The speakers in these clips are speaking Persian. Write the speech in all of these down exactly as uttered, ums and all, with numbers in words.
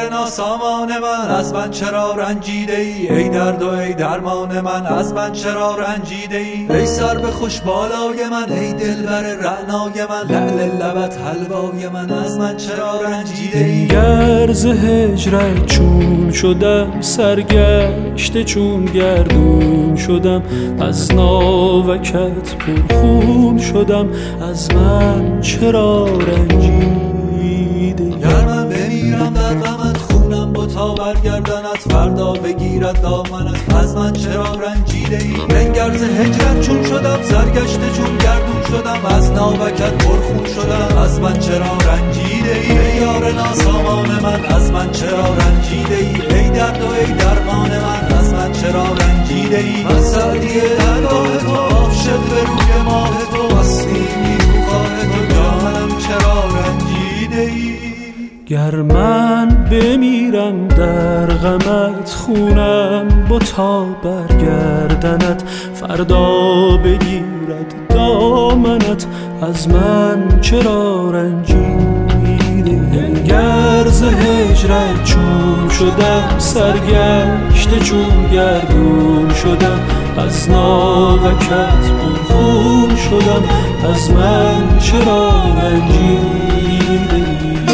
یار ناسامان من از من چرا رنجیده ای؟ ای درد و ای درمان من از من چرا رنجیده ای؟ ای سرو خوش بالای من، ای دلبر رعنای من، لعل لبت حلوای من از من چرا رنجیده ای؟ گر ز هجرت چون شدم، سرگشته چون گردون شدم، از ناوکت پرخون شدم، از من چرا رنجیده ای؟ گر من بمیرم در غمت، خونم بتا برگردنت، فردا بگیرد دامنت از من چرا رنجیده ای؟ بنگر ز هجرت چون شدم، سرگشته چون گردون شدم، از ناوکت پرخون شدم، از من چرا رنجیده ای؟ ای یار ناسامان من از من چرا رنجیده ای؟ ای درد و ای درمان من از من چرا رنجیده ای؟ من سعدی درگاه تو، عاشق به روی ماه تو، آستینی تو خواه تو، جانم چرا رنجیده ای؟ گر من بمیرم در غمت، خونم بتا برگردنت، فردا بگیرد دامنت، از من چرا رنجیده؟ گر ز هجرت چون شدم، سرگشته چون گردون شدم، از ناوکت پرخون شدم، از من چرا رنجیده؟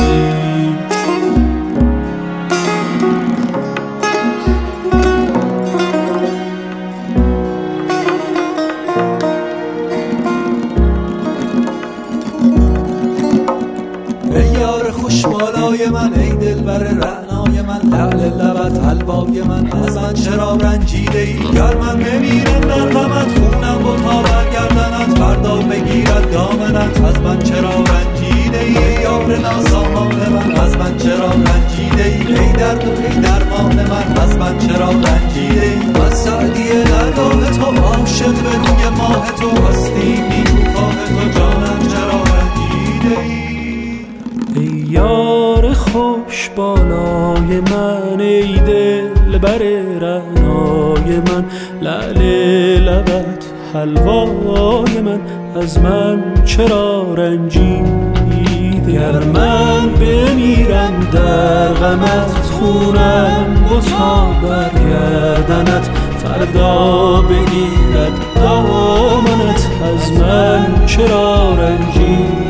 ای یار خوش بالای من، ای دلبر رعنای من، لعل لبت حلوای من از من چرا رنجیده ای؟ گر من بمیرم در غمت، خونم بتا برگردنت، فردا بگیرد دامنت از من چرا رنجیده ای؟ ای یار ناسامان من از من چرا رنجیده ای؟ ای درد و ای درمان من از من چرا رنجیده ای؟ من سعدی درگاه تو، عاشق به روی ماه تو، آستینی تو خواه تو، جانم چرا رنجیده ای؟ ای یار خوش بالای من، ای دلبر رعنای من، لعل لبت حلوای من از من چرا رنجیده؟ گر من بمیرم در غمت، خونم بتا برگردنت، فردا بگیرد دامنت، از من چرا رنجیده؟